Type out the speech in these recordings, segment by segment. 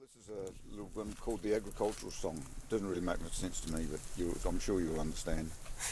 This is a little one called the Agricultural Song. Doesn't really make much sense to me, but I'm sure you'll understand.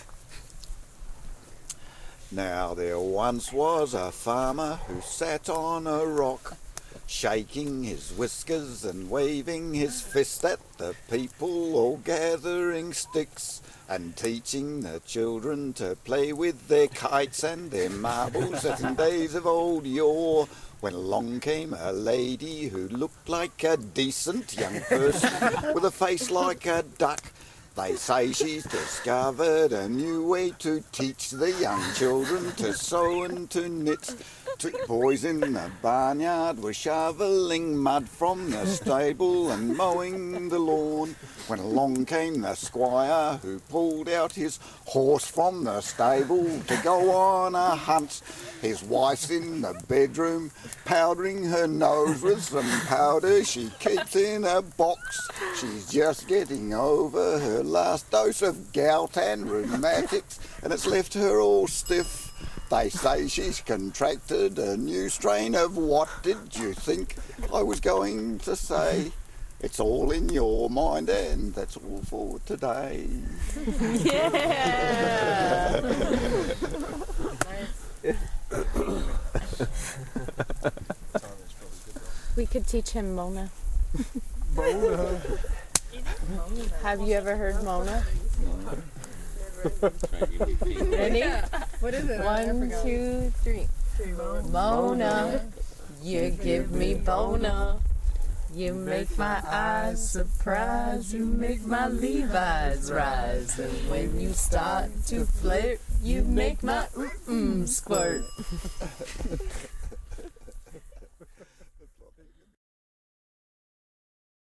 Now there once was a farmer who sat on a rock, shaking his whiskers and waving his fist at the people, all gathering sticks and teaching the children to play with their kites and their marbles as in days of old yore, when along came a lady who looked like a decent young person with a face like a duck. They say she's discovered a new way to teach the young children to sew and to knit. Two boys in the barnyard were shoveling mud from the stable and mowing the lawn, when along came the squire who pulled out his horse from the stable to go on a hunt. His wife's in the bedroom powdering her nose with some powder she keeps in a box. She's just getting over her last dose of gout and rheumatics, and it's left her all stiff. They say she's contracted a new strain of what did you think I was going to say? It's all in your mind, and that's all for today. Yeah! We could teach him Mona. Mona. Have you ever heard Mona? Ready? What is it? 1, 2, 3. Mona, you give me Bona. You make my eyes surprise. You make my Levi's rise. And when you start to flirt, you make my squirt.